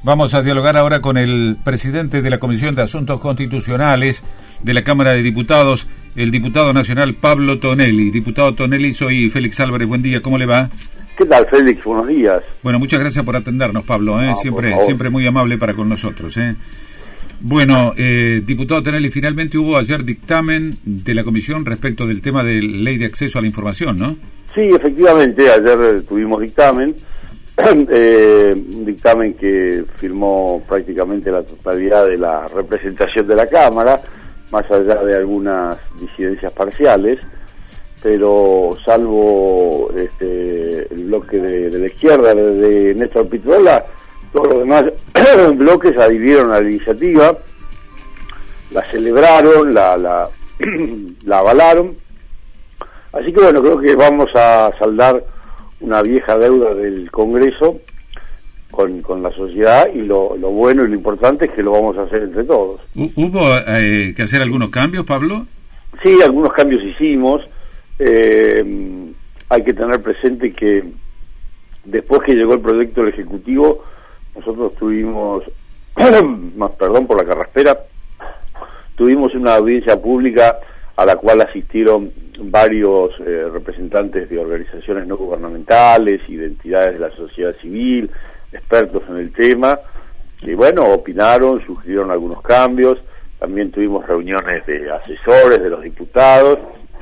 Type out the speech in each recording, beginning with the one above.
Vamos a dialogar ahora con el presidente de la Comisión de Asuntos Constitucionales de la Cámara de Diputados, el diputado nacional Pablo Tonelli. Diputado Tonelli, soy Félix Álvarez, buen día, ¿cómo le va? ¿Qué tal, Félix? Buenos días. Bueno, muchas gracias por atendernos, Pablo, siempre muy amable para con nosotros. Bueno, diputado Tonelli, finalmente hubo ayer dictamen de la Comisión respecto del tema de ley de acceso a la información, ¿no? Sí, efectivamente, ayer tuvimos dictamen. Un dictamen que firmó prácticamente la totalidad de la representación de la Cámara, más allá de algunas disidencias parciales, pero salvo el bloque de la izquierda de Néstor Pitrola, todos los demás bloques adhirieron a la iniciativa, la celebraron, la avalaron. Así que bueno, creo que vamos a saldar una vieja deuda del Congreso con la sociedad, y lo bueno y lo importante es que lo vamos a hacer entre todos. ¿Hubo que hacer algunos cambios, Pablo? Sí, algunos cambios hicimos. Hay que tener presente que después que llegó el proyecto del Ejecutivo, nosotros tuvimos, perdón por la carraspera, tuvimos una audiencia pública a la cual asistieron varios representantes de organizaciones no gubernamentales y de entidades de la sociedad civil, expertos en el tema, que bueno, opinaron, sugirieron algunos cambios. También tuvimos reuniones de asesores de los diputados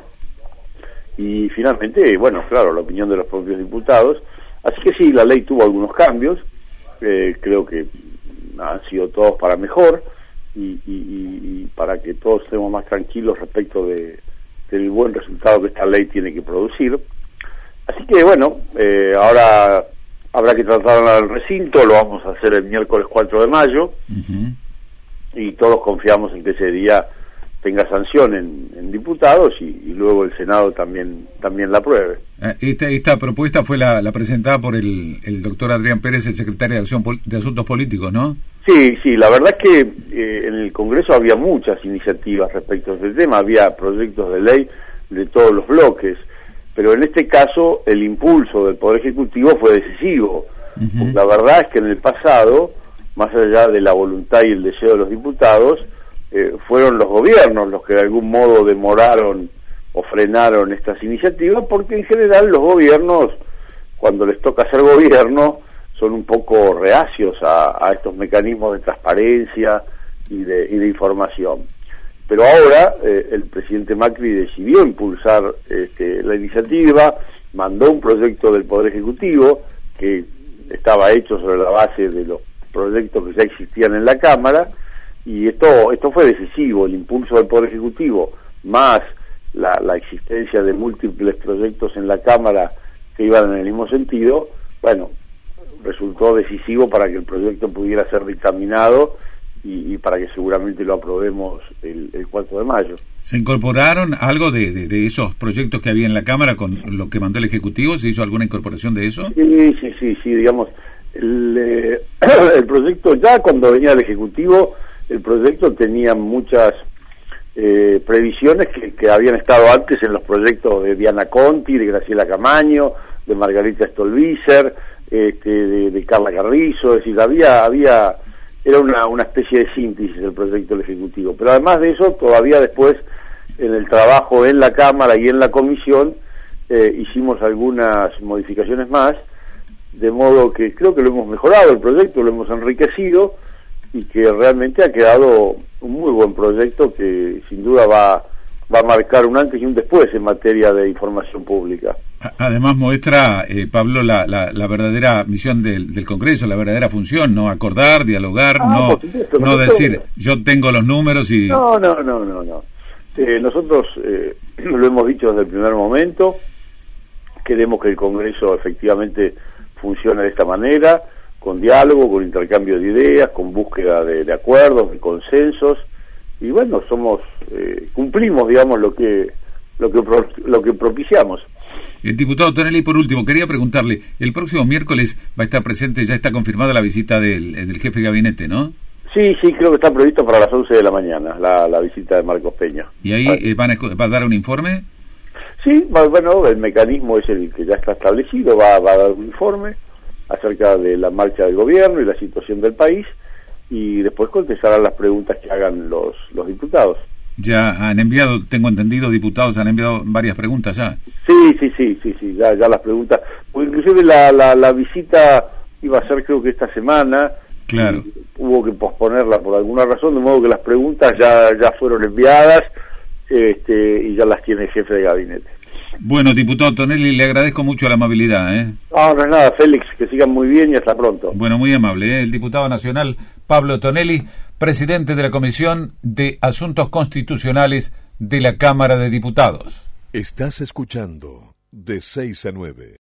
y finalmente, bueno, claro, la opinión de los propios diputados. Así que sí, la ley tuvo algunos cambios, creo que han sido todos para mejor y para que todos estemos más tranquilos respecto del buen resultado que esta ley tiene que producir. Así que bueno, ahora habrá que tratarla al recinto, lo vamos a hacer el miércoles 4 de mayo, y todos confiamos en que ese día tenga sanción en diputados y luego el Senado también la apruebe. Esta propuesta fue la presentada por el doctor Adrián Pérez, el secretario de Asuntos Políticos, ¿no? Sí, la verdad es que en el Congreso había muchas iniciativas respecto a este tema, había proyectos de ley de todos los bloques, pero en este caso el impulso del Poder Ejecutivo fue decisivo. La verdad es que en el pasado, más allá de la voluntad y el deseo de los diputados, fueron los gobiernos los que de algún modo demoraron o frenaron estas iniciativas, porque en general los gobiernos, cuando les toca hacer gobierno, son un poco reacios a estos mecanismos de transparencia y de información. Pero ahora el presidente Macri decidió impulsar la iniciativa, mandó un proyecto del Poder Ejecutivo que estaba hecho sobre la base de los proyectos que ya existían en la Cámara, y esto fue decisivo. El impulso del Poder Ejecutivo más la existencia de múltiples proyectos en la Cámara que iban en el mismo sentido, bueno, resultó decisivo para que el proyecto pudiera ser dictaminado y para que seguramente lo aprobemos el 4 de mayo. ¿Se incorporaron algo de esos proyectos que había en la Cámara con lo que mandó el Ejecutivo? ¿Se hizo alguna incorporación de eso? Sí, digamos, el proyecto, ya cuando venía el Ejecutivo, el proyecto tenía muchas previsiones que habían estado antes en los proyectos de Diana Conti, de Graciela Camaño, de Margarita Stolbizer, de Carla Carrizo. Es decir, era una especie de síntesis del proyecto del Ejecutivo. Pero además de eso, todavía después, en el trabajo en la Cámara y en la Comisión, hicimos algunas modificaciones más, de modo que creo que lo hemos mejorado el proyecto, lo hemos enriquecido, y que realmente ha quedado un muy buen proyecto que sin duda va a marcar un antes y un después en materia de información pública. Además muestra, Pablo, la verdadera misión del Congreso, la verdadera función, no acordar, dialogar, no decir yo tengo los números y... No. Nosotros lo hemos dicho desde el primer momento, queremos que el Congreso efectivamente funcione de esta manera, con diálogo, con intercambio de ideas, con búsqueda de acuerdos, de consensos, y bueno, cumplimos, digamos, lo que propiciamos. El diputado Tonelli, por último, quería preguntarle, el próximo miércoles va a estar presente, ya está confirmada la visita del jefe de gabinete, ¿no? Sí, creo que está previsto para las 11 de la mañana, la visita de Marcos Peña. ¿Y ahí va a dar un informe? Sí, bueno, el mecanismo es el que ya está establecido, va a dar un informe, acerca de la marcha del gobierno y la situación del país, y después contestarán las preguntas que hagan los diputados. Ya han enviado, tengo entendido, diputados han enviado varias preguntas ya. Sí, ya las preguntas, pues inclusive la visita iba a ser creo que esta semana. Claro. Hubo que posponerla por alguna razón, de modo que las preguntas ya fueron enviadas, y ya las tiene el jefe de gabinete. Bueno, diputado Tonelli, le agradezco mucho la amabilidad, ¿eh? No es nada, Félix, que sigan muy bien y hasta pronto. Bueno, muy amable, ¿eh? El diputado nacional Pablo Tonelli, presidente de la Comisión de Asuntos Constitucionales de la Cámara de Diputados. Estás escuchando De 6 a 9.